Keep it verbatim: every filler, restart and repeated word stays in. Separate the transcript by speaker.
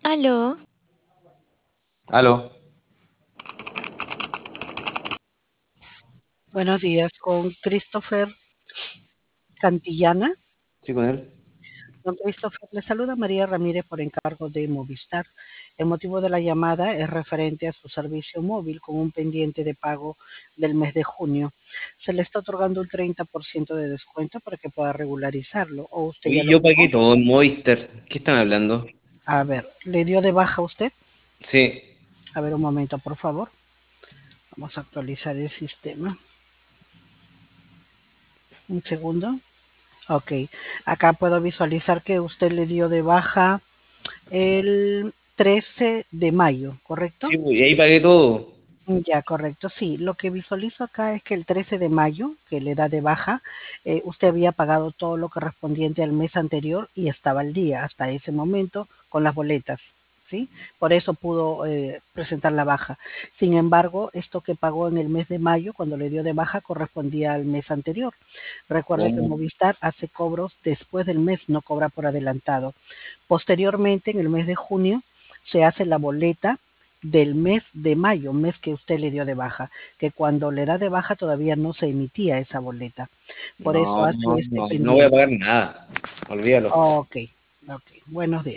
Speaker 1: Aló,
Speaker 2: Aló,
Speaker 3: Buenos días, con Christopher Cantillana.
Speaker 2: sí, con él.
Speaker 3: Don Christopher, le saluda María Ramírez por encargo de Movistar. El motivo de la llamada es referente a su servicio móvil con un pendiente de pago del mes de junio. Se le está otorgando un treinta por ciento de descuento para que pueda regularizarlo, o usted ya
Speaker 2: Y
Speaker 3: lo
Speaker 2: yo pagué
Speaker 3: pagó.
Speaker 2: todo en Movistar. ¿Qué están hablando?
Speaker 3: A ver, ¿le dio de baja usted?
Speaker 2: Sí.
Speaker 3: A ver, un momento, por favor. Vamos a actualizar el sistema. Un segundo. Ok, acá puedo visualizar que usted le dio de baja el trece de mayo, ¿correcto?
Speaker 2: Sí, pues, y ahí pagué todo.
Speaker 3: Ya, correcto. Sí, lo que visualizo acá es que el trece de mayo, que le da de baja, eh, usted había pagado todo lo correspondiente al mes anterior y estaba al día hasta ese momento con las boletas, ¿sí? Por eso pudo eh, presentar la baja. Sin embargo, esto que pagó en el mes de mayo, cuando le dio de baja, correspondía al mes anterior. Recuerde que
Speaker 2: ¿Cómo?
Speaker 3: Movistar hace cobros después del mes, no cobra por adelantado. Posteriormente, en el mes de junio, se hace la boleta del mes de mayo, mes que usted le dio de baja, que cuando le da de baja todavía no se emitía esa boleta. Por eso
Speaker 2: No,
Speaker 3: hace
Speaker 2: no,
Speaker 3: este
Speaker 2: no, no voy a
Speaker 3: pendiente.
Speaker 2: pagar nada. Olvídalo.
Speaker 3: Ok, ok. Buenos días.